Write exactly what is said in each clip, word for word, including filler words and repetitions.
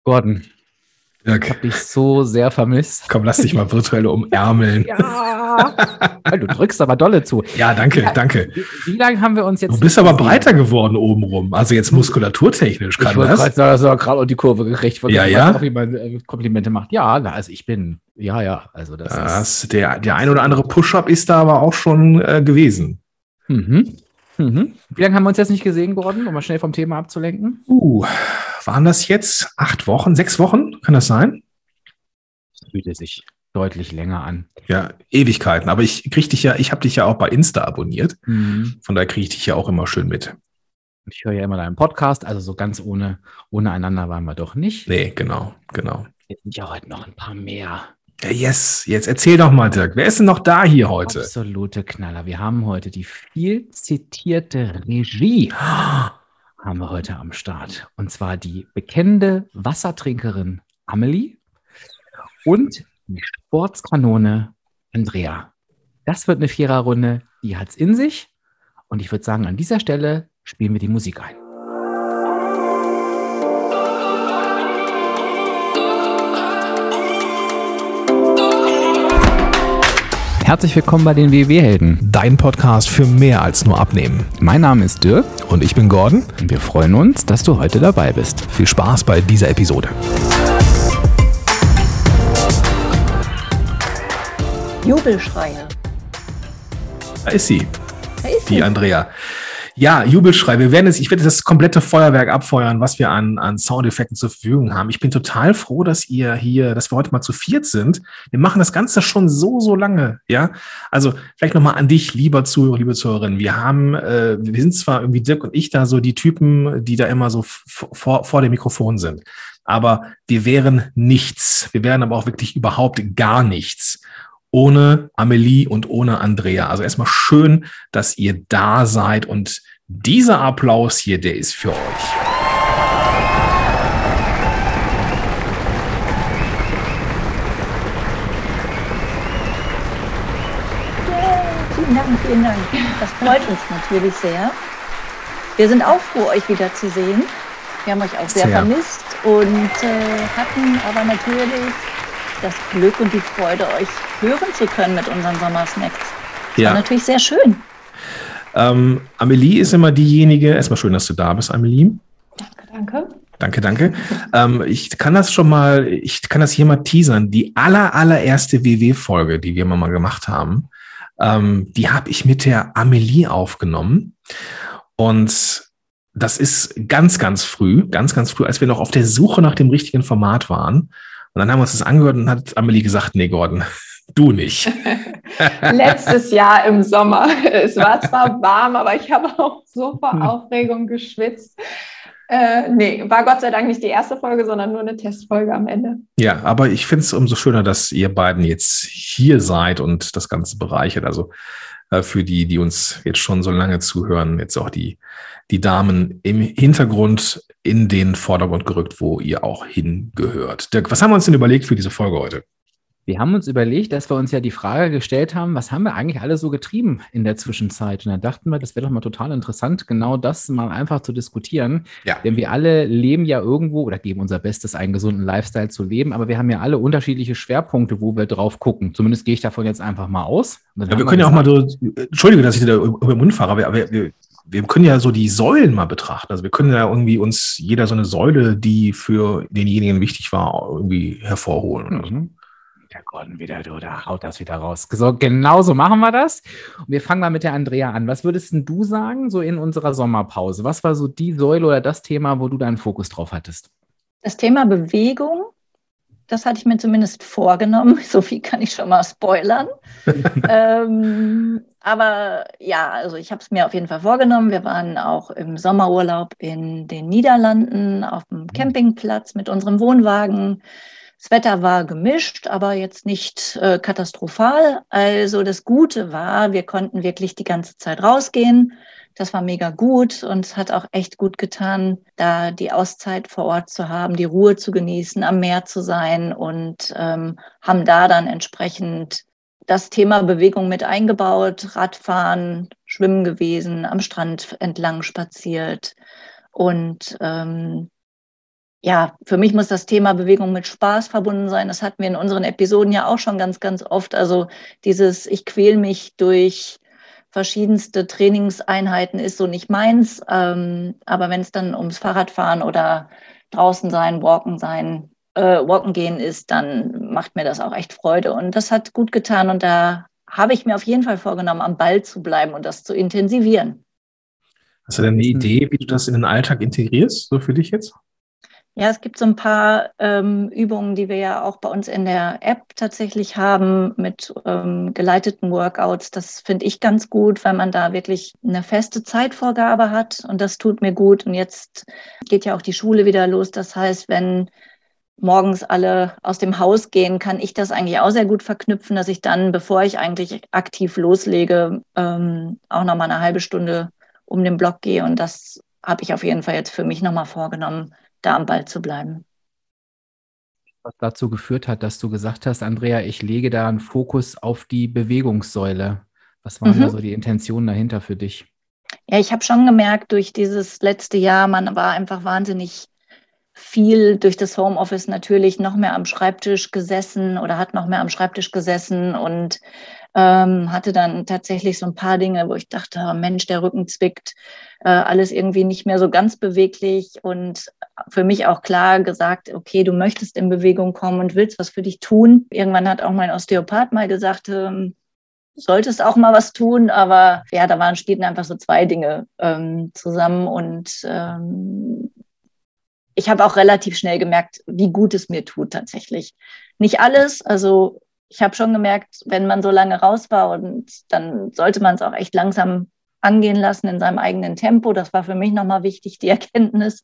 Gordon, Dirk, ich habe dich so sehr vermisst. komm, lass dich mal virtuell umärmeln. Ja, du drückst aber dolle zu. Ja, danke, Wie, danke. wie, wie lange haben wir uns jetzt Du bist nicht aber gesehen? breiter geworden obenrum. Also jetzt muskulaturtechnisch Ich kann wollte gerade das. sagen, dass er gerade auch die Kurve gekriegt. Ich wollte Ja, gerade ja. auch, wie man äh, Komplimente macht. Ja, na, also ich bin, ja, ja, also das ist. Das, der, der ein oder andere Push-Up ist da aber auch schon äh, gewesen. Mhm. Mhm. Wie lange haben wir uns jetzt nicht gesehen, Gordon, um mal schnell vom Thema abzulenken? Uh, waren das jetzt acht Wochen, sechs Wochen? Kann das sein? Das fühlte sich deutlich länger an. Ja, Ewigkeiten. Aber ich krieg dich ja, ich habe dich ja auch bei Insta abonniert. Mhm. Von daher kriege ich dich ja auch immer schön mit. Ich höre ja immer deinen Podcast, also so ganz ohne, ohne einander waren wir doch nicht. Nee, genau, genau. Jetzt sind ja heute noch ein paar mehr. Ja, yes, jetzt erzähl doch mal, Dirk. Wer ist denn noch da hier heute? Absolute Knaller. Wir haben heute die viel zitierte Regie haben wir heute am Start. Und zwar die bekennende Wassertrinkerin Amelie und die Sportskanone Andrea. Das wird eine Viererrunde, die hat's in sich. Und ich würde sagen, an dieser Stelle spielen wir die Musik ein. Herzlich willkommen bei den W W-Helden. Dein Podcast für mehr als nur Abnehmen. Mein Name ist Dirk Und ich bin Gordon. und wir freuen uns, dass du heute dabei bist. Viel Spaß bei dieser Episode. Jubelschreie. Da ist sie, Da ist die sie. Andrea. Ja, Jubelschrei. Wir werden jetzt, ich werde das komplette Feuerwerk abfeuern, was wir an, an Soundeffekten zur Verfügung haben. Ich bin total froh, dass ihr hier, dass wir heute mal zu viert sind. Wir machen das Ganze schon so, so lange, ja. Also vielleicht nochmal an dich, lieber Zuhörer, liebe Zuhörerin. Wir haben, äh, wir sind zwar irgendwie Dirk und ich da so die Typen, die da immer so f- vor, vor dem Mikrofon sind. Aber wir wären nichts. Wir wären aber auch wirklich überhaupt gar nichts ohne Amelie und ohne Andrea. Also erstmal schön, dass ihr da seid und dieser Applaus hier, der ist für euch. Vielen Dank, vielen Dank. Das freut uns natürlich sehr. Wir sind auch froh, euch wiederzusehen. Wir haben euch auch sehr, Sehr. vermisst und äh, hatten aber natürlich das Glück und die Freude, euch hören zu können mit unseren Sommersnacks. Das Ja. war natürlich sehr schön. Ähm, Amelie ist immer diejenige, erstmal schön, dass du da bist, Amelie. Danke, danke. Danke, danke. Ähm, ich kann das schon mal, ich kann das hier mal teasern. Die aller, allererste W W-Folge, die wir mal gemacht haben, ähm, die habe ich mit der Amelie aufgenommen. Und das ist ganz, ganz früh, ganz, ganz früh, als wir noch auf der Suche nach dem richtigen Format waren. Und dann haben wir uns das angehört und hat Amelie gesagt, nee, Gordon, du nicht. Letztes Jahr im Sommer. Es war zwar warm, aber ich habe auch so vor Aufregung geschwitzt. Äh, nee, war Gott sei Dank nicht die erste Folge, sondern nur eine Testfolge am Ende. Ja, aber ich finde es umso schöner, dass ihr beiden jetzt hier seid und das Ganze bereichert. Also äh, für die, die uns jetzt schon so lange zuhören, jetzt auch die, die Damen im Hintergrund in den Vordergrund gerückt, wo ihr auch hingehört. Dirk, was haben wir uns denn überlegt für diese Folge heute? Wir haben uns überlegt, dass wir uns ja die Frage gestellt haben, was haben wir eigentlich alle so getrieben in der Zwischenzeit? Und da dachten wir, das wäre doch mal total interessant, genau das mal einfach zu diskutieren. Ja. Denn wir alle leben ja irgendwo oder geben unser Bestes, einen gesunden Lifestyle zu leben, aber wir haben ja alle unterschiedliche Schwerpunkte, wo wir drauf gucken. Zumindest gehe ich davon jetzt einfach mal aus. Und dann Ja, haben wir können ja auch mal gesagt, so, Entschuldige, dass ich da über den Mund fahre, aber wir, wir, wir können ja so die Säulen mal betrachten. Also wir können ja irgendwie uns jeder so eine Säule, die für denjenigen wichtig war, irgendwie hervorholen. Oder so. Mhm. Der Gordon wieder, du, da haut das wieder raus. So, genau so machen wir das. Und wir fangen mal mit der Andrea an. Was würdest denn du sagen, so in unserer Sommerpause? Was war so die Säule oder das Thema, wo du deinen Fokus drauf hattest? Das Thema Bewegung, das hatte ich mir zumindest vorgenommen. So viel kann ich schon mal spoilern. ähm, aber ja, also ich habe es mir auf jeden Fall vorgenommen. Wir waren auch im Sommerurlaub in den Niederlanden auf dem Campingplatz mit unserem Wohnwagen. Das Wetter war gemischt, aber jetzt nicht äh, katastrophal. Also das Gute war, wir konnten wirklich die ganze Zeit rausgehen. Das war mega gut und es hat auch echt gut getan, da die Auszeit vor Ort zu haben, die Ruhe zu genießen, am Meer zu sein und ähm, haben da dann entsprechend das Thema Bewegung mit eingebaut, Radfahren, Schwimmen gewesen, am Strand entlang spaziert und ähm, ja, für mich muss das Thema Bewegung mit Spaß verbunden sein. Das hatten wir in unseren Episoden ja auch schon ganz, ganz oft. Also dieses, ich quäl mich durch verschiedenste Trainingseinheiten ist so nicht meins. Ähm, aber wenn es dann ums Fahrradfahren oder draußen sein, walken sein, äh, walken gehen ist, dann macht mir das auch echt Freude. Und das hat gut getan. Und da habe ich mir auf jeden Fall vorgenommen, am Ball zu bleiben und das zu intensivieren. Hast du denn eine Idee, wie du das in den Alltag integrierst, so für dich jetzt? Ja, es gibt so ein paar ähm, Übungen, die wir ja auch bei uns in der App tatsächlich haben mit ähm, geleiteten Workouts. Das finde ich ganz gut, weil man da wirklich eine feste Zeitvorgabe hat und das tut mir gut. Und jetzt geht ja auch die Schule wieder los. Das heißt, wenn morgens alle aus dem Haus gehen, kann ich das eigentlich auch sehr gut verknüpfen, dass ich dann, bevor ich eigentlich aktiv loslege, ähm, auch nochmal eine halbe Stunde um den Block gehe. Und das habe ich auf jeden Fall jetzt für mich nochmal vorgenommen, da am Ball zu bleiben. Was dazu geführt hat, dass du gesagt hast, Andrea, ich lege da einen Fokus auf die Bewegungssäule. Was waren mhm. da so die Intentionen dahinter für dich? Ja, ich habe schon gemerkt, durch dieses letzte Jahr, man war einfach wahnsinnig viel durch das Homeoffice natürlich noch mehr am Schreibtisch gesessen oder hat noch mehr am Schreibtisch gesessen und ähm, hatte dann tatsächlich so ein paar Dinge, wo ich dachte, oh Mensch, der Rücken zwickt, äh, alles irgendwie nicht mehr so ganz beweglich und für mich auch klar gesagt, okay, du möchtest in Bewegung kommen und willst was für dich tun. Irgendwann hat auch mein Osteopath mal gesagt, ähm, du solltest auch mal was tun, aber ja, da waren stehen einfach so zwei Dinge ähm, zusammen und ähm, ich habe auch relativ schnell gemerkt, wie gut es mir tut tatsächlich. Nicht alles, also ich habe schon gemerkt, wenn man so lange raus war und dann sollte man es auch echt langsam angehen lassen in seinem eigenen Tempo. Das war für mich nochmal wichtig, die Erkenntnis.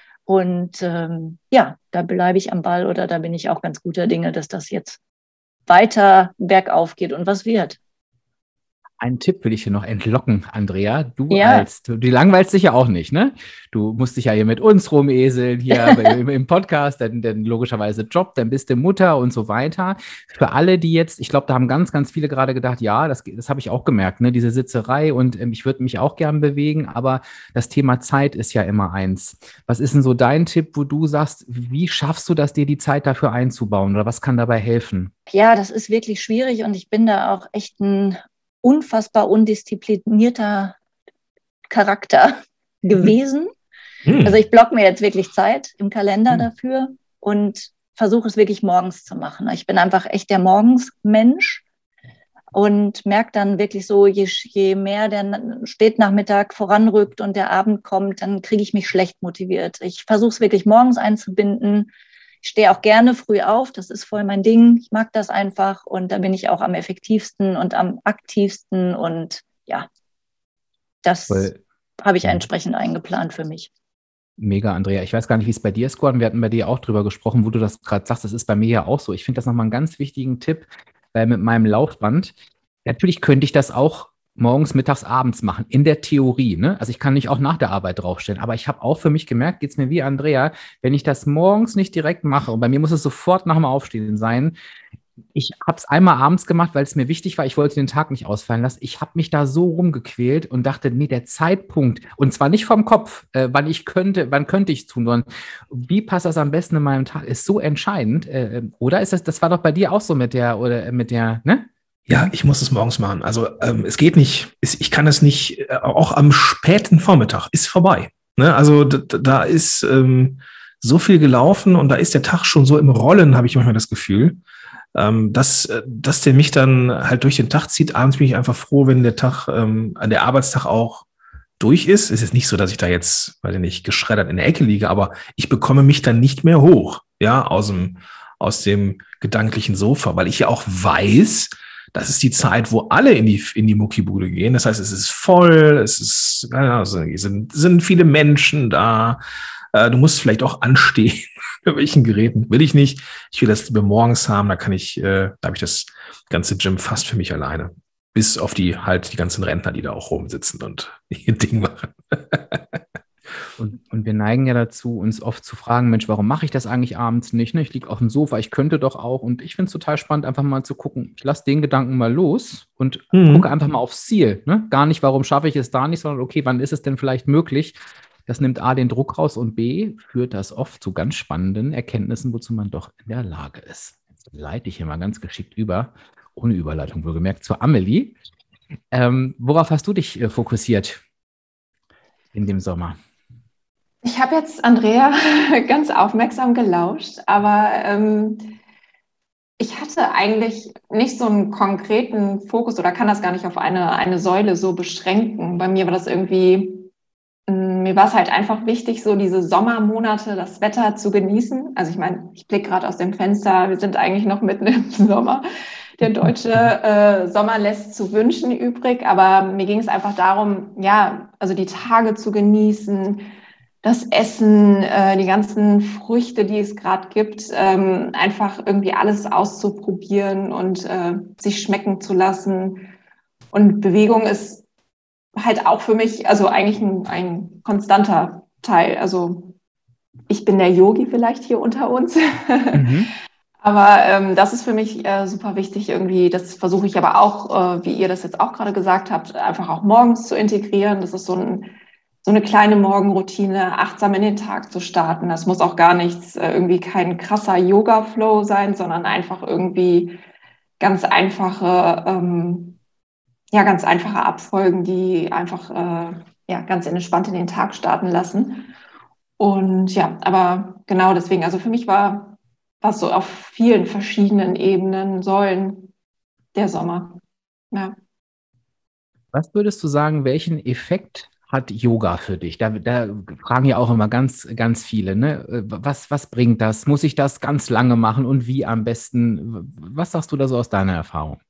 Und ähm, ja, da bleibe ich am Ball oder da bin ich auch ganz guter Dinge, dass das jetzt weiter bergauf geht und was wird. Einen Tipp will ich hier noch entlocken, Andrea. Du ja. als, du, du langweilst dich ja auch nicht, ne? Du musst dich ja hier mit uns rumeseln, hier im, im Podcast, dann, dann logischerweise Job, dann bist du Mutter und so weiter. Für alle, die jetzt, ich glaube, da haben ganz, ganz viele gerade gedacht, ja, das, das habe ich auch gemerkt, ne? Diese Sitzerei und ähm, ich würde mich auch gern bewegen, aber das Thema Zeit ist ja immer eins. Was ist denn so dein Tipp, wo du sagst, wie schaffst du das, dir die Zeit dafür einzubauen oder was kann dabei helfen? Ja, das ist wirklich schwierig und ich bin da auch echt ein unfassbar undisziplinierter Charakter gewesen. Mhm. Also ich blocke mir jetzt wirklich Zeit im Kalender mhm. dafür und versuche es wirklich morgens zu machen. Ich bin einfach echt der Morgensmensch und merke dann wirklich so, je, je mehr der Spätnachmittag voranrückt und der Abend kommt, dann kriege ich mich schlecht motiviert. Ich versuche es wirklich morgens einzubinden. Ich stehe auch gerne früh auf, das ist voll mein Ding. Ich mag das einfach und da bin ich auch am effektivsten und am aktivsten und ja, das habe ich entsprechend eingeplant für mich. Mega, Andrea. Ich weiß gar nicht, wie es bei dir ist, Gordon. Wir hatten bei dir auch drüber gesprochen, wo du das gerade sagst. Das ist bei mir ja auch so. Ich finde das nochmal einen ganz wichtigen Tipp, weil mit meinem Laufband, natürlich könnte ich das auch morgens, mittags, abends machen, in der Theorie. Ne? Also ich kann nicht auch nach der Arbeit draufstellen, aber ich habe auch für mich gemerkt, geht es mir wie Andrea, wenn ich das morgens nicht direkt mache, und bei mir muss es sofort nach dem Aufstehen sein, ich habe es einmal abends gemacht, weil es mir wichtig war, ich wollte den Tag nicht ausfallen lassen, ich habe mich da so rumgequält und dachte, nee, der Zeitpunkt, und zwar nicht vom Kopf, äh, wann ich könnte, wann könnte ich es tun, sondern wie passt das am besten in meinem Tag, ist so entscheidend, äh, oder ist das, das war doch bei dir auch so mit der, oder mit der, ne? Ja, ich muss es morgens machen. Also ähm, es geht nicht, es, ich kann es nicht, äh, auch am späten Vormittag ist vorbei. Ne? Also da, da ist ähm, so viel gelaufen und da ist der Tag schon so im Rollen, habe ich manchmal das Gefühl, ähm, dass, dass der mich dann halt durch den Tag zieht. Abends bin ich einfach froh, wenn der Tag, ähm, der Arbeitstag auch durch ist. Es ist nicht so, dass ich da jetzt, weiß ich nicht, geschreddert in der Ecke liege, aber ich bekomme mich dann nicht mehr hoch, ja, aus dem, aus dem gedanklichen Sofa, weil ich ja auch weiß, das ist die Zeit, wo alle in die, in die Muckibude gehen. Das heißt, es ist voll, es ist, also, sind, sind viele Menschen da. Äh, du musst vielleicht auch anstehen. Bei welchen Geräten will ich nicht. Ich will das lieber morgens haben. Da kann ich, äh, da habe ich das ganze Gym fast für mich alleine. Bis auf die, halt die ganzen Rentner, die da auch rumsitzen und ihr Ding machen. Und, und wir neigen ja dazu, uns oft zu fragen, Mensch, warum mache ich das eigentlich abends nicht? Ne? Ich liege auf dem Sofa, ich könnte doch auch. Und ich finde es total spannend, einfach mal zu gucken, ich lasse den Gedanken mal los und mhm. gucke einfach mal aufs Ziel. Ne? Gar nicht, warum schaffe ich es da nicht, sondern okay, wann ist es denn vielleicht möglich? Das nimmt A, den Druck raus und B, führt das oft zu ganz spannenden Erkenntnissen, wozu man doch in der Lage ist. Jetzt leite ich hier mal ganz geschickt über, ohne Überleitung wohlgemerkt, zur Amelie. Ähm, worauf hast du dich äh, fokussiert in dem Sommer? Ich habe jetzt Andrea ganz aufmerksam gelauscht, aber ähm, ich hatte eigentlich nicht so einen konkreten Fokus oder kann das gar nicht auf eine, eine Säule so beschränken. Bei mir war das irgendwie, mh, mir war es halt einfach wichtig, so diese Sommermonate, das Wetter zu genießen. Also ich meine, ich blicke gerade aus dem Fenster, wir sind eigentlich noch mitten im Sommer. Der deutsche äh, Sommer lässt zu wünschen übrig, aber mir ging es einfach darum, ja, also die Tage zu genießen, das Essen, äh, die ganzen Früchte, die es gerade gibt, ähm, einfach irgendwie alles auszuprobieren und äh, sich schmecken zu lassen. Und Bewegung ist halt auch für mich, also eigentlich ein, ein konstanter Teil. Also ich bin der Yogi vielleicht hier unter uns. Mhm. Aber ähm, das ist für mich äh, super wichtig irgendwie. Das versuche ich aber auch, äh, wie ihr das jetzt auch gerade gesagt habt, einfach auch morgens zu integrieren. Das ist so ein so eine kleine Morgenroutine, achtsam in den Tag zu starten. Das muss auch gar nichts, irgendwie kein krasser Yoga-Flow sein, sondern einfach irgendwie ganz einfache, ähm, ja, ganz einfache Abfolgen, die einfach äh, ja, ganz entspannt in den Tag starten lassen. Und ja, aber genau deswegen, also für mich war was so auf vielen verschiedenen Ebenen, Säulen der Sommer. Ja. Was würdest du sagen, welchen Effekt hat Yoga für dich? Da, da fragen ja auch immer ganz, ganz viele, ne? Was, was bringt das? Muss ich das ganz lange machen und wie am besten? Was sagst du da so aus deiner Erfahrung?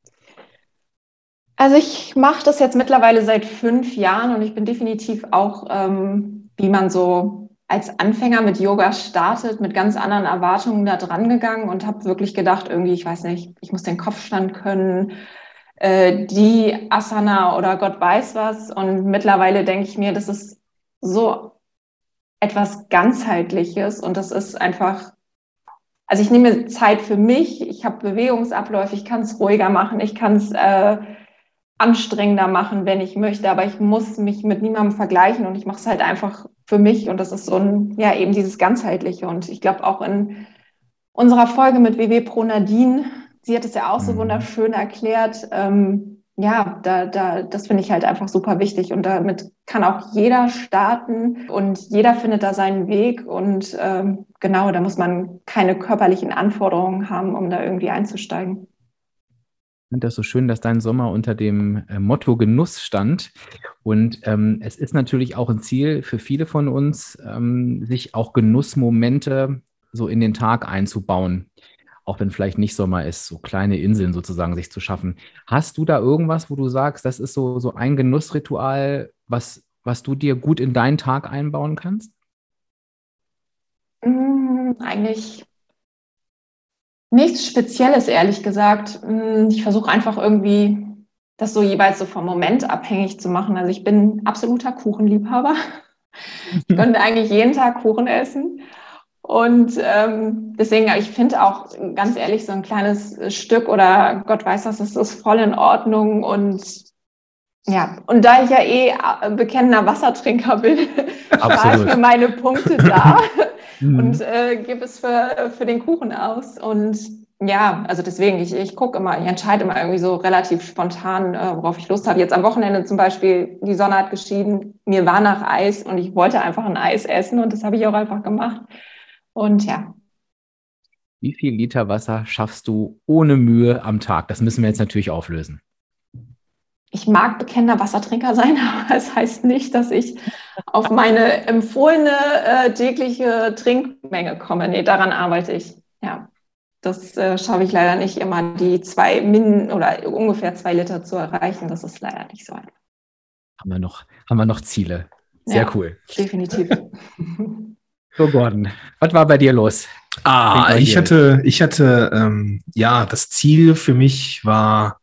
Also ich mache das jetzt mittlerweile seit fünf Jahren und ich bin definitiv auch, ähm, wie man so als Anfänger mit Yoga startet, mit ganz anderen Erwartungen da dran gegangen und habe wirklich gedacht, irgendwie, ich weiß nicht, ich muss den Kopfstand können, die Asana oder Gott weiß was. Und mittlerweile denke ich mir, das ist so etwas Ganzheitliches und das ist einfach, also ich nehme Zeit für mich, ich habe Bewegungsabläufe, ich kann es ruhiger machen, ich kann es äh, anstrengender machen, wenn ich möchte, aber ich muss mich mit niemandem vergleichen und ich mache es halt einfach für mich und das ist so ein, ja, eben dieses Ganzheitliche. Und ich glaube auch in unserer Folge mit W W Pro Nadine, sie hat es ja auch so wunderschön erklärt. Ähm, ja, da, da, das finde ich halt einfach super wichtig. Und damit kann auch jeder starten und jeder findet da seinen Weg. Und ähm, genau, da muss man keine körperlichen Anforderungen haben, um da irgendwie einzusteigen. Ich finde das so schön, dass dein Sommer unter dem äh, Motto Genuss stand. Und ähm, es ist natürlich auch ein Ziel für viele von uns, ähm, sich auch Genussmomente so in den Tag einzubauen. Auch wenn vielleicht nicht Sommer ist, so kleine Inseln sozusagen sich zu schaffen. Hast du da irgendwas, wo du sagst, das ist so, so ein Genussritual, was, was du dir gut in deinen Tag einbauen kannst? Mm, eigentlich nichts Spezielles, ehrlich gesagt. Ich versuche einfach irgendwie, das so jeweils so vom Moment abhängig zu machen. Also ich bin absoluter Kuchenliebhaber. Ich könnte eigentlich jeden Tag Kuchen essen. Und ähm, deswegen, ich finde auch, ganz ehrlich, so ein kleines Stück oder Gott weiß was, das ist voll in Ordnung. Und ja, und da ich ja eh bekennender Wassertrinker bin, spare ich mir meine Punkte da und äh, gebe es für, für den Kuchen aus. Und ja, also deswegen, ich, ich gucke immer, ich entscheide immer irgendwie so relativ spontan, äh, worauf ich Lust habe. Jetzt am Wochenende zum Beispiel, die Sonne hat geschieden, mir war nach Eis und ich wollte einfach ein Eis essen und das habe ich auch einfach gemacht. Und ja. Wie viel Liter Wasser schaffst du ohne Mühe am Tag? Das müssen wir jetzt natürlich auflösen. Ich mag bekennender Wassertrinker sein, aber es das heißt nicht, dass ich auf meine empfohlene äh, tägliche Trinkmenge komme. Nee, daran arbeite ich. Ja, das äh, schaffe ich leider nicht immer, die zwei Min oder ungefähr zwei Liter zu erreichen. Das ist leider nicht so einfach. Haben wir noch, haben wir noch Ziele? Sehr ja, cool. Definitiv. So, Gordon, was war bei dir los? Ah, ich dir. hatte, ich hatte, ähm, ja, das Ziel für mich war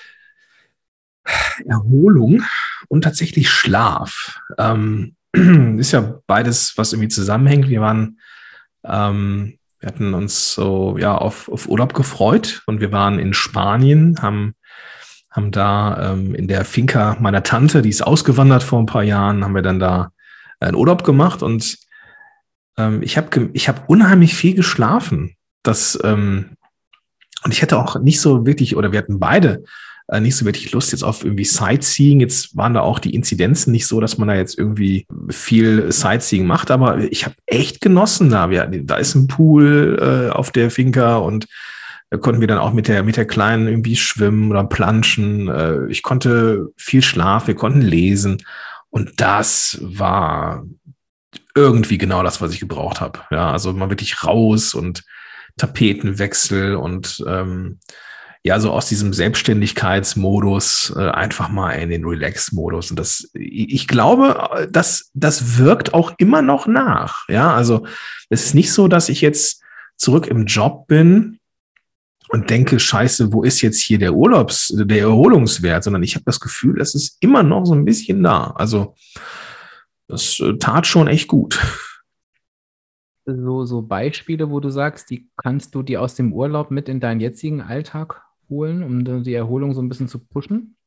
Erholung und tatsächlich Schlaf. Ähm, ist ja beides, was irgendwie zusammenhängt. Wir waren, ähm, wir hatten uns so, ja, auf, auf Urlaub gefreut und wir waren in Spanien, haben, haben da ähm, in der Finca meiner Tante, die ist ausgewandert vor ein paar Jahren, haben wir dann da einen Urlaub gemacht und ähm, ich habe ich hab unheimlich viel geschlafen. Das, ähm, und ich hätte auch nicht so wirklich, oder wir hatten beide äh, nicht so wirklich Lust jetzt auf irgendwie Sightseeing. Jetzt waren da auch die Inzidenzen nicht so, dass man da jetzt irgendwie viel Sightseeing macht, aber ich habe echt genossen da. Wir, da ist ein Pool äh, auf der Finca und da konnten wir dann auch mit der, mit der Kleinen irgendwie schwimmen oder planschen. Äh, ich konnte viel schlafen, wir konnten lesen. Und das war irgendwie genau das, was ich gebraucht habe. Ja, also mal wirklich raus und Tapetenwechsel und ähm, ja, so aus diesem Selbstständigkeitsmodus äh, einfach mal in den Relax-Modus. Und das, ich glaube, das, das wirkt auch immer noch nach. Ja, also es ist nicht so, dass ich jetzt zurück im Job bin und denke, scheiße, wo ist jetzt hier der Urlaubs-, der Erholungswert, sondern ich habe das Gefühl, es ist immer noch so ein bisschen da. Also das äh, tat schon echt gut. So, so Beispiele, wo du sagst, die kannst du dir aus dem Urlaub mit in deinen jetzigen Alltag holen, um die Erholung so ein bisschen zu pushen?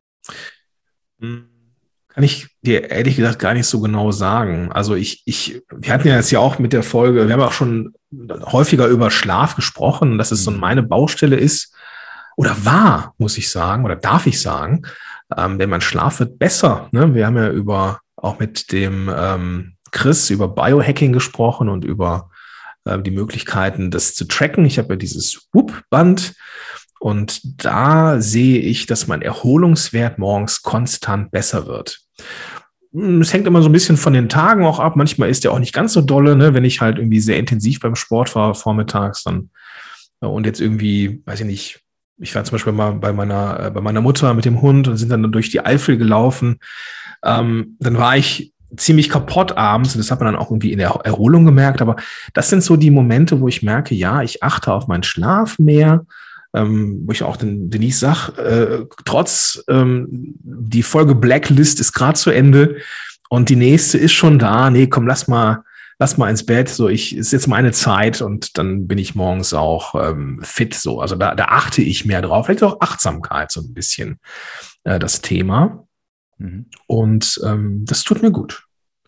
Kann ich dir ehrlich gesagt gar nicht so genau sagen. Also ich, ich, wir hatten ja jetzt ja auch mit der Folge, wir haben auch schon häufiger über Schlaf gesprochen, dass es so meine Baustelle ist oder war, muss ich sagen, oder darf ich sagen, ähm, denn mein Schlaf wird besser. Ne? Wir haben ja über auch mit dem ähm, Chris über Biohacking gesprochen und über äh, die Möglichkeiten, das zu tracken. Ich habe ja dieses Whoop-Band und da sehe ich, dass mein Erholungswert morgens konstant besser wird. Es hängt immer so ein bisschen von den Tagen auch ab. Manchmal ist der auch nicht ganz so dolle, ne? Wenn ich halt irgendwie sehr intensiv beim Sport war vormittags dann und jetzt irgendwie, weiß ich nicht, ich war zum Beispiel mal bei meiner, bei meiner Mutter mit dem Hund und sind dann durch die Eifel gelaufen. Ähm, dann war ich ziemlich kaputt abends und das hat man dann auch irgendwie in der Erholung gemerkt. Aber das sind so die Momente, wo ich merke, ja, ich achte auf meinen Schlaf mehr, ähm, wo ich auch den Denise sage, äh, trotz ähm, die Folge Blacklist ist gerade zu Ende und die nächste ist schon da. Nee, komm, lass mal, lass mal ins Bett. So, ich ist jetzt meine Zeit und dann bin ich morgens auch ähm, fit. So, also da, da achte ich mehr drauf. Vielleicht auch Achtsamkeit so ein bisschen äh, das Thema. Mhm. Und ähm, das tut mir gut.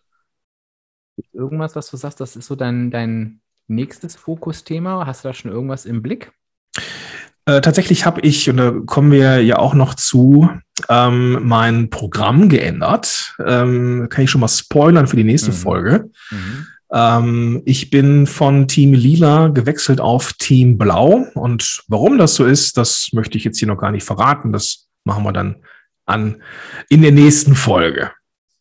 Irgendwas, was du sagst, das ist so dein, dein nächstes Fokusthema? Hast du da schon irgendwas im Blick? Äh, tatsächlich habe ich, und da kommen wir ja auch noch zu, ähm, mein Programm geändert. Ähm, kann ich schon mal spoilern für die nächste mhm. Folge. Mhm. Ähm, ich bin von Team Lila gewechselt auf Team Blau. Und warum das so ist, das möchte ich jetzt hier noch gar nicht verraten. Das machen wir dann an in der nächsten Folge.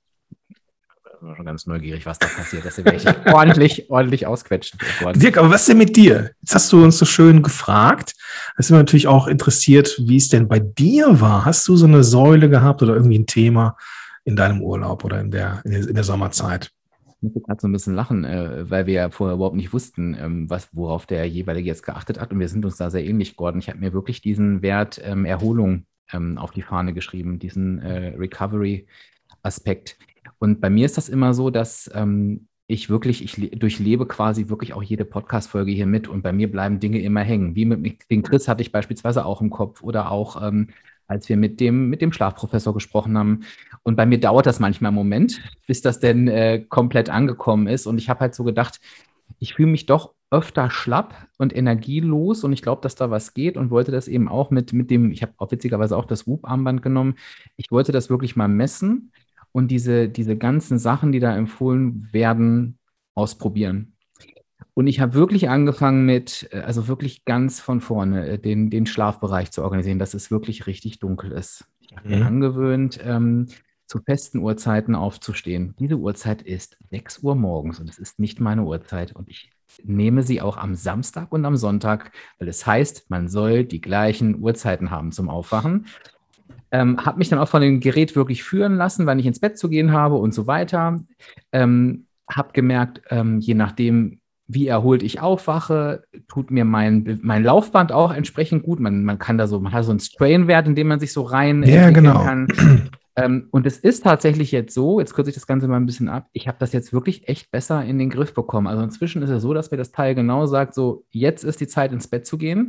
Ich bin schon ganz neugierig, was da passiert. Das werde ich ordentlich, ordentlich ausquetschen. Dirk, aber was ist denn mit dir? Jetzt hast du uns so schön gefragt. Es sind wir natürlich auch interessiert, wie es denn bei dir war. Hast du so eine Säule gehabt oder irgendwie ein Thema in deinem Urlaub oder in der, in der, in der Sommerzeit? Ich muss gerade so ein bisschen lachen, äh, weil wir ja vorher überhaupt nicht wussten, ähm, was, worauf der jeweilige jetzt geachtet hat. Und wir sind uns da sehr ähnlich geworden. Ich habe mir wirklich diesen Wert ähm, Erholung ähm, auf die Fahne geschrieben, diesen äh, Recovery-Aspekt. Und bei mir ist das immer so, dass ähm, ich wirklich, ich le- durchlebe quasi wirklich auch jede Podcast-Folge hier mit und bei mir bleiben Dinge immer hängen. Wie mit den Chris hatte ich beispielsweise auch im Kopf oder auch ähm, als wir mit dem, mit dem Schlafprofessor gesprochen haben. Und bei mir dauert das manchmal einen Moment, bis das denn äh, komplett angekommen ist. Und ich habe halt so gedacht, ich fühle mich doch öfter schlapp und energielos und ich glaube, dass da was geht und wollte das eben auch mit, mit dem, ich habe auch witzigerweise auch das Whoop-Armband genommen. Ich wollte das wirklich mal messen und diese, diese ganzen Sachen, die da empfohlen werden, ausprobieren. Und ich habe wirklich angefangen mit, also wirklich ganz von vorne, den, den Schlafbereich zu organisieren, dass es wirklich richtig dunkel ist. Ich habe mir mhm. angewöhnt, ähm, zu festen Uhrzeiten aufzustehen. Diese Uhrzeit ist sechs Uhr morgens und es ist nicht meine Uhrzeit. Und ich nehme sie auch am Samstag und am Sonntag, weil es heißt, man soll die gleichen Uhrzeiten haben zum Aufwachen. Ähm, habe mich dann auch von dem Gerät wirklich führen lassen, wann ich ins Bett zu gehen habe und so weiter. Ähm, habe gemerkt, ähm, je nachdem, wie erholt ich aufwache, tut mir mein, mein Laufband auch entsprechend gut. Man, man kann da so, man hat so einen Strain-Wert, in dem man sich so rein ja, entwickeln genau. kann. Ähm, und es ist tatsächlich jetzt so, jetzt kürze ich das Ganze mal ein bisschen ab, ich habe das jetzt wirklich echt besser in den Griff bekommen. Also inzwischen ist es so, dass mir das Teil genau sagt, so jetzt ist die Zeit ins Bett zu gehen.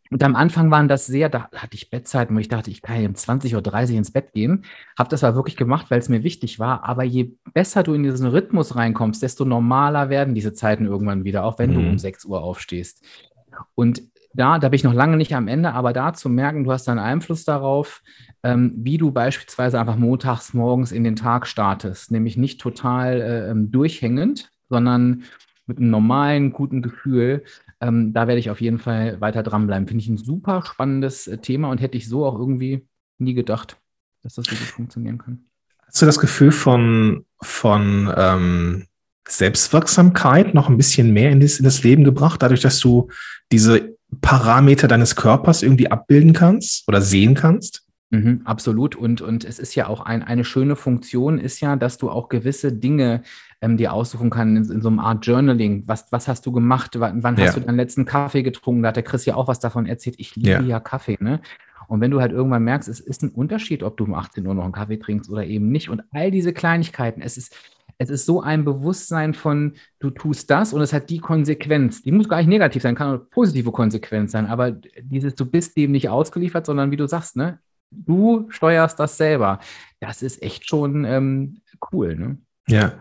Und am Anfang waren das sehr, da hatte ich Bettzeiten, wo ich dachte, ich kann ja um zwanzig Uhr dreißig ins Bett gehen. Habe das aber wirklich gemacht, weil es mir wichtig war. Aber je besser du in diesen Rhythmus reinkommst, desto normaler werden diese Zeiten irgendwann wieder, auch wenn Mhm. du um sechs Uhr aufstehst. Und da, da bin ich noch lange nicht am Ende, aber da zu merken, du hast einen Einfluss darauf, ähm, wie du beispielsweise einfach montags morgens in den Tag startest. Nämlich nicht total äh, durchhängend, sondern mit einem normalen, guten Gefühl. Ähm, da werde ich auf jeden Fall weiter dranbleiben. Finde ich ein super spannendes äh, Thema und hätte ich so auch irgendwie nie gedacht, dass das so gut funktionieren kann. Hast du das Gefühl von, von ähm, Selbstwirksamkeit noch ein bisschen mehr in das, in das Leben gebracht, dadurch, dass du diese Parameter deines Körpers irgendwie abbilden kannst oder sehen kannst? Mhm, absolut. Und, und es ist ja auch ein, eine schöne Funktion, ist ja, dass du auch gewisse Dinge ähm, dir aussuchen kannst in, in so einer Art Journaling. Was, was hast du gemacht? Wann, wann Ja. hast du deinen letzten Kaffee getrunken? Da hat der Chris ja auch was davon erzählt. Ich liebe Ja. ja Kaffee, ne? Und wenn du halt irgendwann merkst, es ist ein Unterschied, ob du um achtzehn Uhr noch einen Kaffee trinkst oder eben nicht. Und all diese Kleinigkeiten, es ist, es ist so ein Bewusstsein von, du tust das und es hat die Konsequenz. Die muss gar nicht negativ sein, kann auch eine positive Konsequenz sein. Aber dieses, du bist dem nicht ausgeliefert, sondern wie du sagst, ne? Du steuerst das selber. Das ist echt schon ähm, cool, ne? Ja.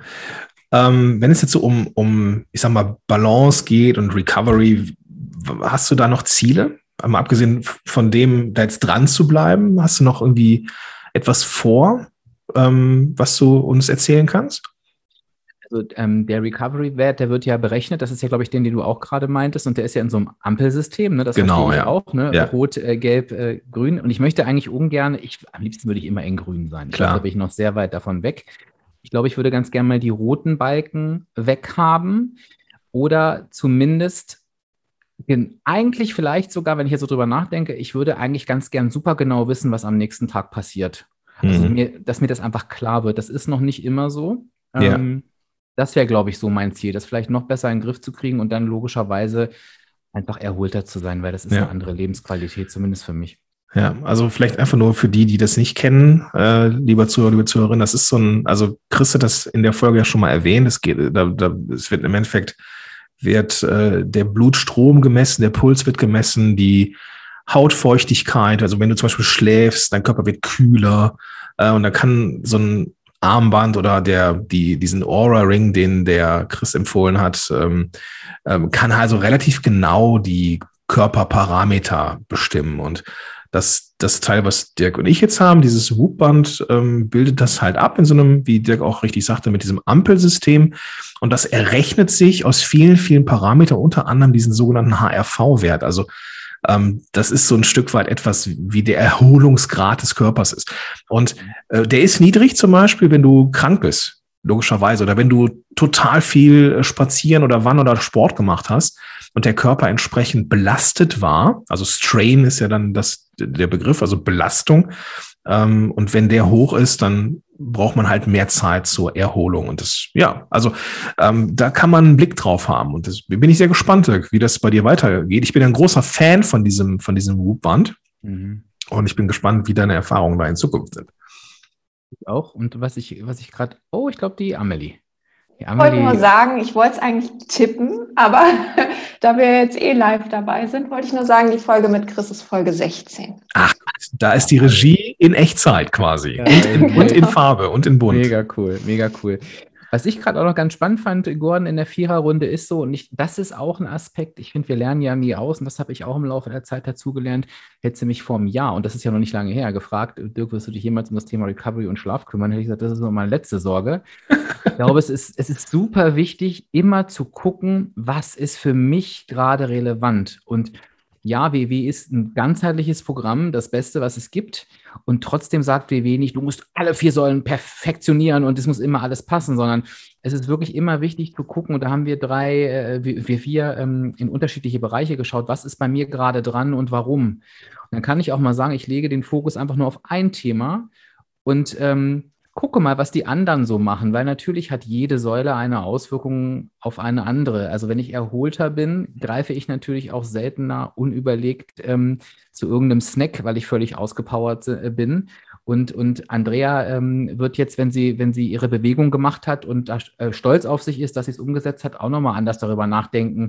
Ähm, wenn es jetzt so um, um, ich sag mal, Balance geht und Recovery, w- hast du da noch Ziele? Mal abgesehen von dem, da jetzt dran zu bleiben, hast du noch irgendwie etwas vor, ähm, was du uns erzählen kannst? Also ähm, der Recovery-Wert, der wird ja berechnet. Das ist ja, glaube ich, den, den du auch gerade meintest. Und der ist ja in so einem Ampelsystem. Ne? Das Genau, verstehe ich ja. auch. Ne? Ja. Rot, äh, Gelb, äh, Grün. Und ich möchte eigentlich ungern, ich, am liebsten würde ich immer in Grün sein. Ich Klar. glaube, da bin ich noch sehr weit davon weg. Ich glaube, ich würde ganz gerne mal die roten Balken weghaben. Oder zumindest gen- eigentlich vielleicht sogar, wenn ich jetzt so drüber nachdenke, ich würde eigentlich ganz gern super genau wissen, was am nächsten Tag passiert. Also Mhm. mir, dass mir das einfach klar wird. Das ist noch nicht immer so. Ja. Ähm, das wäre, glaube ich, so mein Ziel, das vielleicht noch besser in den Griff zu kriegen und dann logischerweise einfach erholter zu sein, weil das ist Ja. eine andere Lebensqualität, zumindest für mich. Ja, also vielleicht einfach nur für die, die das nicht kennen, äh, lieber Zuhörer, liebe Zuhörerin, das ist so ein, also Chris hat das in der Folge ja schon mal erwähnt, es geht, da, da, es wird im Endeffekt, wird äh, der Blutstrom gemessen, der Puls wird gemessen, die Hautfeuchtigkeit, also wenn du zum Beispiel schläfst, dein Körper wird kühler äh, und da kann so ein Armband oder der, die, diesen Aura-Ring, den der Chris empfohlen hat, ähm, ähm, kann also relativ genau die Körperparameter bestimmen. Und das, das Teil, was Dirk und ich jetzt haben, dieses Whoop-Band, ähm, bildet das halt ab in so einem, wie Dirk auch richtig sagte, mit diesem Ampelsystem. Und das errechnet sich aus vielen, vielen Parametern, unter anderem diesen sogenannten H R V-Wert. Also ähm, das ist so ein Stück weit etwas, wie der Erholungsgrad des Körpers ist. Und äh, der ist niedrig zum Beispiel, wenn du krank bist, logischerweise, oder wenn du total viel spazieren oder Wandern oder Sport gemacht hast und der Körper entsprechend belastet war. Also Strain ist ja dann das, der Begriff, also Belastung. Ähm, und wenn der hoch ist, dann braucht man halt mehr Zeit zur Erholung. Und das, ja, also ähm, da kann man einen Blick drauf haben. Und das bin ich sehr gespannt, wie das bei dir weitergeht. Ich bin ein großer Fan von diesem, von diesem Whoop-Band. Mhm. Und ich bin gespannt, wie deine Erfahrungen da in Zukunft sind. Ich auch. Und was ich, was ich gerade, oh, ich glaube, die Amelie. Die Ich wollte nur Amelie, sagen, ich wollte es eigentlich tippen, aber da wir jetzt eh live dabei sind, wollte ich nur sagen, die Folge mit Chris ist Folge sechzehn. Ach, da ist die Regie in Echtzeit quasi. Ja, und, in, okay. und in Farbe und in Bunt. mega cool, mega cool. Was ich gerade auch noch ganz spannend fand, Gordon, in der Viererrunde ist so, und ich, das ist auch ein Aspekt, ich finde, wir lernen ja nie aus, und das habe ich auch im Laufe der Zeit dazugelernt, hätte sie mich vor einem Jahr, und das ist ja noch nicht lange her, gefragt, Dirk, wirst du dich jemals um das Thema Recovery und Schlaf kümmern? Hätte ich gesagt, das ist noch meine letzte Sorge. Ich glaube, es ist, es ist super wichtig, immer zu gucken, was ist für mich gerade relevant. Und ja, W W ist ein ganzheitliches Programm, das Beste, was es gibt. Und trotzdem sagt W W nicht, du musst alle vier Säulen perfektionieren und es muss immer alles passen, sondern es ist wirklich immer wichtig zu gucken. Und da haben wir drei, äh, wir, wir vier ähm, in unterschiedliche Bereiche geschaut. Was ist bei mir gerade dran und warum? Und dann kann ich auch mal sagen, ich lege den Fokus einfach nur auf ein Thema und ähm, gucke mal, was die anderen so machen, weil natürlich hat jede Säule eine Auswirkung auf eine andere. Also wenn ich erholter bin, greife ich natürlich auch seltener unüberlegt ähm, zu irgendeinem Snack, weil ich völlig ausgepowert äh, bin. Und, und Andrea ähm, wird jetzt, wenn sie, wenn sie ihre Bewegung gemacht hat und da äh, stolz auf sich ist, dass sie es umgesetzt hat, auch nochmal anders darüber nachdenken,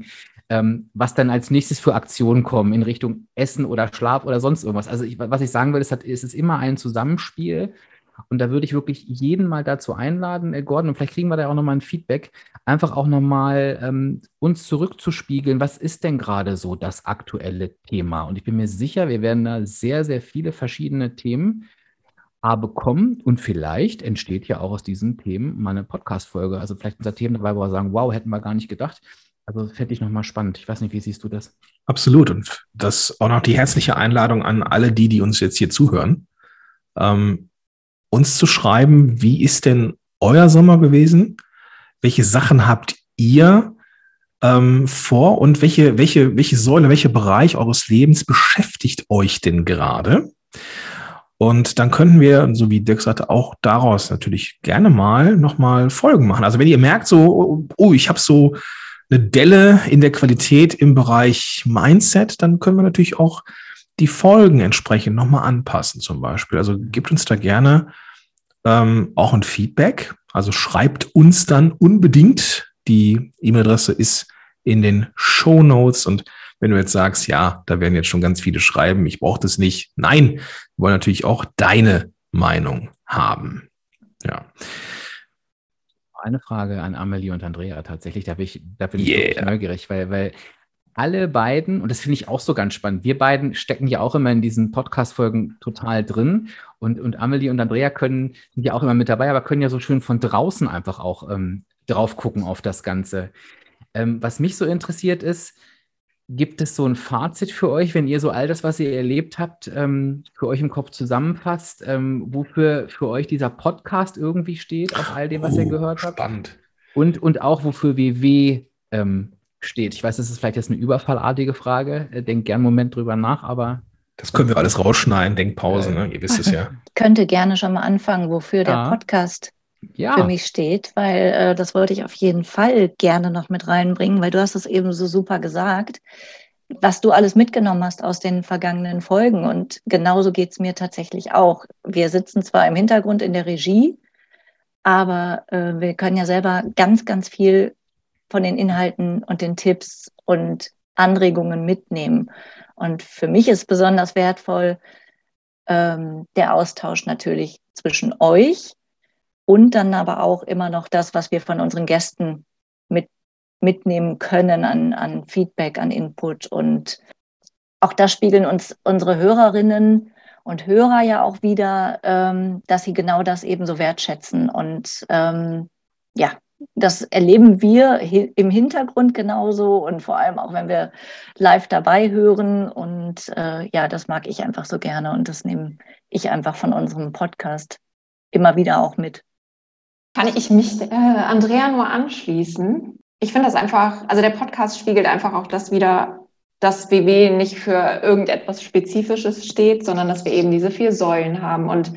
ähm, was dann als nächstes für Aktionen kommen in Richtung Essen oder Schlaf oder sonst irgendwas. Also ich, was ich sagen will, ist, es ist immer ein Zusammenspiel. Und da würde ich wirklich jeden mal dazu einladen, äh, Gordon, und vielleicht kriegen wir da auch nochmal ein Feedback, einfach auch nochmal ähm, uns zurückzuspiegeln, was ist denn gerade so das aktuelle Thema? Und ich bin mir sicher, wir werden da sehr, sehr viele verschiedene Themen bekommen und vielleicht entsteht ja auch aus diesen Themen mal eine Podcast-Folge. Also vielleicht unser Themen dabei, wo wir sagen, wow, hätten wir gar nicht gedacht. Also fände ich nochmal spannend. Ich weiß nicht, wie siehst du das? Absolut. Und das auch noch die herzliche Einladung an alle die, die uns jetzt hier zuhören, ähm, uns zu schreiben, wie ist denn euer Sommer gewesen? Welche Sachen habt ihr ähm, vor und welche, welche, welche Säule, welcher Bereich eures Lebens beschäftigt euch denn gerade? Und dann könnten wir, so wie Dirk sagte, auch daraus natürlich gerne mal nochmal Folgen machen. Also wenn ihr merkt so, oh, ich habe so eine Delle in der Qualität im Bereich Mindset, dann können wir natürlich auch die Folgen entsprechend nochmal anpassen zum Beispiel. Also gebt uns da gerne ähm, auch ein Feedback. Also schreibt uns dann unbedingt. Die E-Mail-Adresse ist in den Shownotes. Und wenn du jetzt sagst, ja, da werden jetzt schon ganz viele schreiben, ich brauche das nicht. Nein, wir wollen natürlich auch deine Meinung haben. Ja. Eine Frage an Amelie und Andrea tatsächlich, da bin ich, da bin ich Yeah. wirklich neugierig, weil, weil alle beiden, und das finde ich auch so ganz spannend, wir beiden stecken ja auch immer in diesen Podcast-Folgen total drin und, und Amelie und Andrea können, sind ja auch immer mit dabei, aber können ja so schön von draußen einfach auch ähm, drauf gucken auf das Ganze. Ähm, was mich so interessiert ist, gibt es so ein Fazit für euch, wenn ihr so all das, was ihr erlebt habt, ähm, für euch im Kopf zusammenfasst, ähm, wofür für euch dieser Podcast irgendwie steht, aus all dem, was ihr Oh, gehört habt? spannend. Und, und auch, wofür W W ähm, steht. Ich weiß, das ist vielleicht jetzt eine überfallartige Frage. Äh, denkt gern einen Moment drüber nach, aber... Das können wir alles rausschneiden, Denkpause, ne? Ihr wisst es ja. Ich könnte gerne schon mal anfangen, wofür Ja. der Podcast Ja, für mich steht, weil äh, das wollte ich auf jeden Fall gerne noch mit reinbringen, weil du hast es eben so super gesagt, was du alles mitgenommen hast aus den vergangenen Folgen. Und genauso geht es mir tatsächlich auch. Wir sitzen zwar im Hintergrund in der Regie, aber äh, wir können ja selber ganz, ganz viel von den Inhalten und den Tipps und Anregungen mitnehmen. Und für mich ist besonders wertvoll ähm, der Austausch natürlich zwischen euch und dann aber auch immer noch das, was wir von unseren Gästen mit, mitnehmen können an, an Feedback, an Input. Und auch das spiegeln uns unsere Hörerinnen und Hörer ja auch wieder, ähm, dass sie genau das eben so wertschätzen. Und ähm, ja, das erleben wir hi- im Hintergrund genauso und vor allem auch, wenn wir live dabei hören. Und äh, ja, das mag ich einfach so gerne und das nehme ich einfach von unserem Podcast immer wieder auch mit. Kann ich mich äh, Andrea nur anschließen. Ich finde das einfach, also der Podcast spiegelt einfach auch das wieder, dass W W nicht für irgendetwas Spezifisches steht, sondern dass wir eben diese vier Säulen haben. Und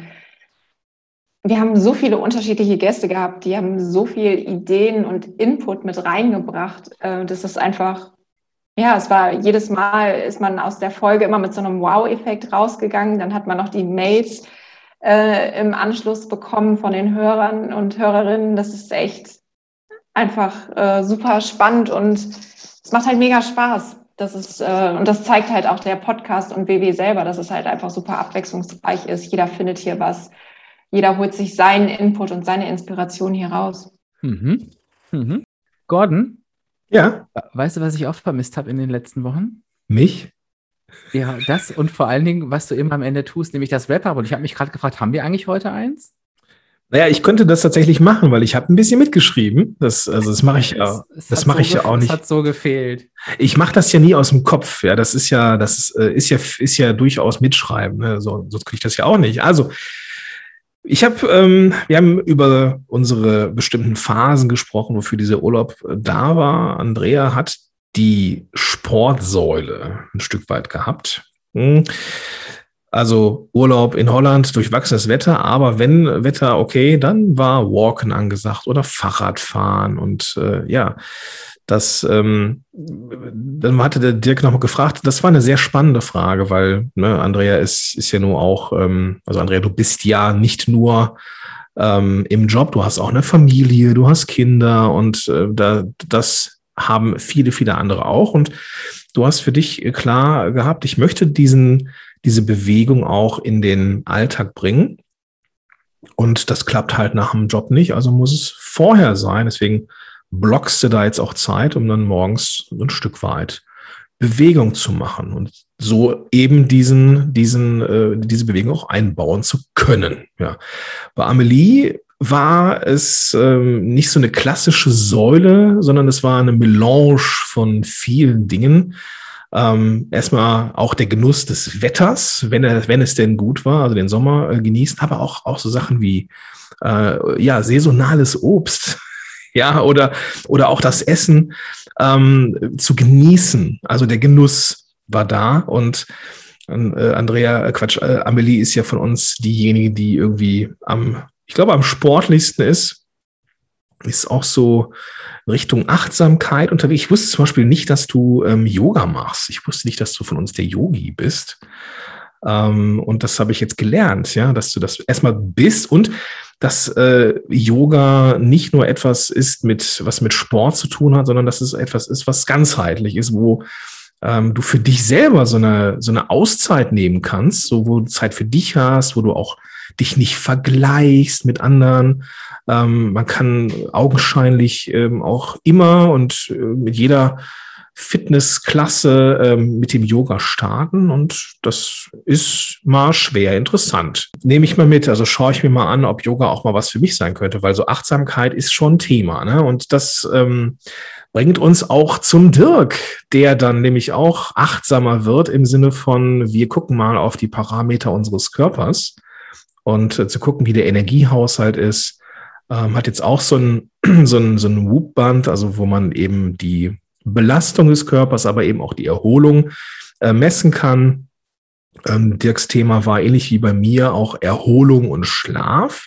wir haben so viele unterschiedliche Gäste gehabt, die haben so viel Ideen und Input mit reingebracht. Äh, das ist einfach, ja, es war jedes Mal, ist man aus der Folge immer mit so einem Wow-Effekt rausgegangen. Dann hat man noch die Mails äh, im Anschluss bekommen von den Hörern und Hörerinnen. Das ist echt einfach äh, super spannend und es macht halt mega Spaß. Das ist, äh, und das zeigt halt auch der Podcast und W W selber, dass es halt einfach super abwechslungsreich ist. Jeder findet hier was. Jeder holt sich seinen Input und seine Inspiration hier raus. Mhm. Mhm. Gordon, Ja, weißt du, was ich oft vermisst habe in den letzten Wochen? mich? Ja, das und vor allen Dingen, was du immer am Ende tust, nämlich das Wrap-Up. Und ich habe mich gerade gefragt, haben wir eigentlich heute eins? Naja, ich könnte das tatsächlich machen, weil ich habe ein bisschen mitgeschrieben. Das, also das mache ich ja, Es- es das hat mache so ich ja gef- auch Es nicht. hat so gefehlt. Ich mache das ja nie aus dem Kopf. Ja, das ist ja, das äh, ist ja, ist ja durchaus mitschreiben. Ne? So, sonst kriege ich das ja auch nicht. Also ich habe, ähm, wir haben über unsere bestimmten Phasen gesprochen, wofür dieser Urlaub äh, da war. Andrea hat die Sportsäule ein Stück weit gehabt. Hm. Also Urlaub in Holland, durchwachsenes Wetter, aber wenn Wetter okay, dann war Walken angesagt oder Fahrradfahren und äh, ja, das, ähm, dann hatte der Dirk noch mal gefragt, das war eine sehr spannende Frage, weil ne, Andrea ist, ist ja nur auch, ähm, also Andrea, du bist ja nicht nur ähm, im Job, du hast auch eine Familie, du hast Kinder und äh, da, das haben viele, viele andere auch. Und du hast für dich klar gehabt, ich möchte diesen, diese Bewegung auch in den Alltag bringen. Und das klappt halt nach dem Job nicht, also muss es vorher sein. Deswegen blockst du da jetzt auch Zeit, um dann morgens ein Stück weit Bewegung zu machen und so eben diesen, diesen, äh, diese Bewegung auch einbauen zu können. Ja. Bei Amelie war es ähm, nicht so eine klassische Säule, sondern es war eine Melange von vielen Dingen. Ähm, erstmal auch der Genuss des Wetters, wenn er, wenn es denn gut war, also den Sommer äh, genießen, aber auch, auch so Sachen wie äh, ja, saisonales Obst, ja, oder, oder auch das Essen ähm, zu genießen. Also der Genuss war da und äh, Andrea, äh, Quatsch, äh, Amelie ist ja von uns diejenige, die irgendwie am, ich glaube, am sportlichsten ist, ist auch so Richtung Achtsamkeit unterwegs. Ich wusste zum Beispiel nicht, dass du ähm, Yoga machst. Ich wusste nicht, dass du von uns der Yogi bist. Ähm, und das habe ich jetzt gelernt, ja, dass du das erstmal bist und dass äh, Yoga nicht nur etwas ist, mit was mit Sport zu tun hat, sondern dass es etwas ist, was ganzheitlich ist, wo ähm, du für dich selber so eine, so eine Auszeit nehmen kannst, so wo du Zeit für dich hast, wo du auch dich nicht vergleichst mit anderen. Ähm, man kann augenscheinlich ähm, auch immer und äh, mit jeder Fitnessklasse ähm, mit dem Yoga starten und das ist mal schwer interessant. Nehme ich mal mit, also schaue ich mir mal an, ob Yoga auch mal was für mich sein könnte, weil so Achtsamkeit ist schon ein Thema, ne? Und das ähm, bringt uns auch zum Dirk, der dann nämlich auch achtsamer wird im Sinne von, wir gucken mal auf die Parameter unseres Körpers und äh, zu gucken, wie der Energiehaushalt ist. Ähm, hat jetzt auch so ein, so ein, so ein Whoop-Band, also wo man eben die Belastung des Körpers, aber eben auch die Erholung äh, messen kann. Ähm, Dirks Thema war ähnlich wie bei mir auch Erholung und Schlaf.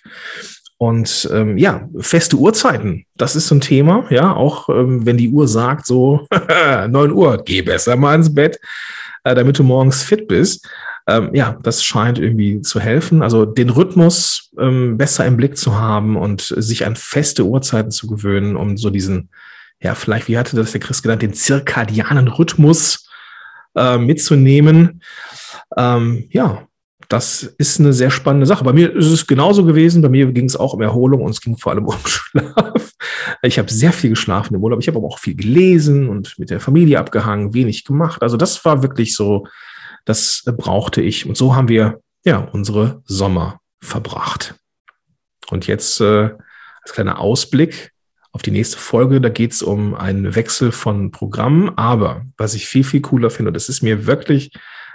Und ähm, ja, feste Uhrzeiten, das ist so ein Thema, ja, auch ähm, wenn die Uhr sagt so neun Uhr, geh besser mal ins Bett, äh, damit du morgens fit bist. Ähm, ja, das scheint irgendwie zu helfen. Also den Rhythmus ähm, besser im Blick zu haben und sich an feste Uhrzeiten zu gewöhnen, um so diesen, ja, vielleicht, wie hatte das der Chris genannt, den zirkadianen Rhythmus äh, mitzunehmen. Ähm, ja, das ist eine sehr spannende Sache. Bei mir ist es genauso gewesen. Bei mir ging es auch um Erholung und es ging vor allem um Schlaf. Ich habe sehr viel geschlafen im Urlaub. Ich habe aber auch viel gelesen und mit der Familie abgehangen, wenig gemacht. Also das war wirklich so, das brauchte ich. Und so haben wir ja unsere Sommer verbracht. Und jetzt äh, als kleiner Ausblick auf die nächste Folge, da geht es um einen Wechsel von Programmen. Aber was ich viel, viel cooler finde, und das ist mir wirklich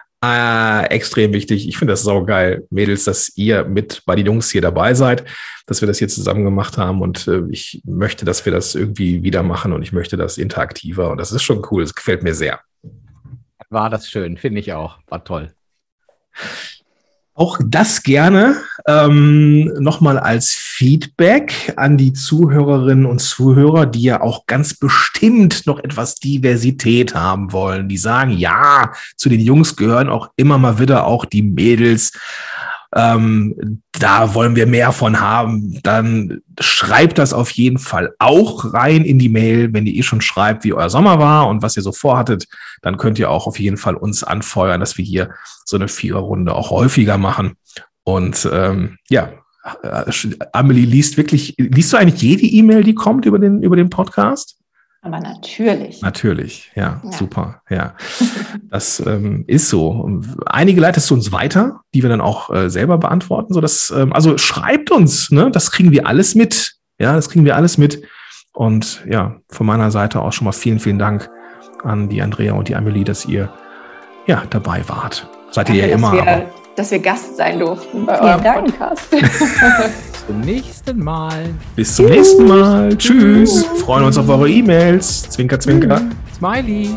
äh, extrem wichtig, ich finde das saugeil, Mädels, dass ihr mit bei den Jungs hier dabei seid, dass wir das hier zusammen gemacht haben. Und äh, ich möchte, dass wir das irgendwie wieder machen und ich möchte das interaktiver. Und das ist schon cool, das gefällt mir sehr. War das schön, finde ich auch. War toll. Auch das gerne ähm, nochmal als Feedback an die Zuhörerinnen und Zuhörer, die ja auch ganz bestimmt noch etwas Diversität haben wollen. Die sagen, ja, zu den Jungs gehören auch immer mal wieder auch die Mädels. Ähm, da wollen wir mehr von haben. Dann schreibt das auf jeden Fall auch rein in die Mail, wenn ihr eh schon schreibt, wie euer Sommer war und was ihr so vorhattet, dann könnt ihr auch auf jeden Fall uns anfeuern, dass wir hier so eine Viererrunde auch häufiger machen. Und ähm, ja, Amelie liest wirklich, liest du eigentlich jede E-Mail, die kommt über den, über den Podcast? Aber natürlich. Natürlich, ja, ja. Super, ja. Das ähm, ist so. Und einige leitest du uns weiter, die wir dann auch äh, selber beantworten. So dass, ähm, also schreibt uns, ne? Das kriegen wir alles mit. Ja, das kriegen wir alles mit. Und ja, von meiner Seite auch schon mal vielen, vielen Dank an die Andrea und die Amelie, dass ihr ja dabei wart. Seid ihr ja, ja immer. Wir, aber. Dass wir Gast sein durften bei Vielen eurem Dank. Podcast. Bis zum nächsten Mal. Bis zum nächsten Mal. Tschüss. Freuen uns auf eure E-Mails. Zwinker, zwinker. Smiley.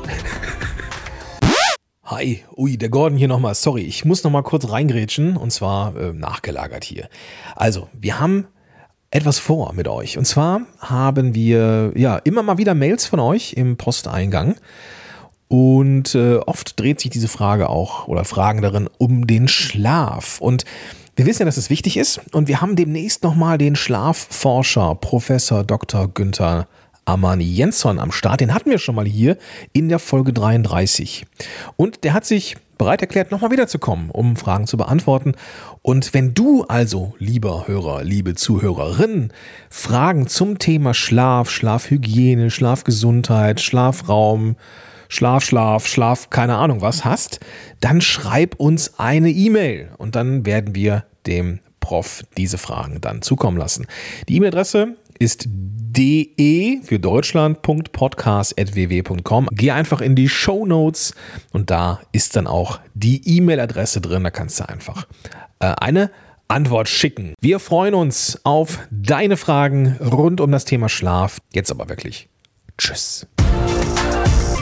Hi, ui, der Gordon hier nochmal. Sorry, ich muss nochmal kurz reingrätschen und zwar äh, nachgelagert hier. Also, wir haben etwas vor mit euch. Und zwar haben wir ja immer mal wieder Mails von euch im Posteingang. Und äh, oft dreht sich diese Frage auch oder Fragen darin um den Schlaf. Und wir wissen ja, dass es wichtig ist. Und wir haben demnächst nochmal den Schlafforscher Professor Doktor Günther Armani Jensson am Start. Den hatten wir schon mal hier in der Folge dreiunddreißig. Und der hat sich bereit erklärt, nochmal wiederzukommen, um Fragen zu beantworten. Und wenn du also, lieber Hörer, liebe Zuhörerin, Fragen zum Thema Schlaf, Schlafhygiene, Schlafgesundheit, Schlafraum, Schlaf, Schlaf, Schlaf, keine Ahnung was hast, dann schreib uns eine E-Mail und dann werden wir dem Prof diese Fragen dann zukommen lassen. Die E-Mail-Adresse ist de für Deutschland Punkt podcast at w w Punkt com. Geh einfach in die Shownotes und da ist dann auch die E-Mail-Adresse drin. Da kannst du einfach äh, eine Antwort schicken. Wir freuen uns auf deine Fragen rund um das Thema Schlaf. Jetzt aber wirklich. Tschüss.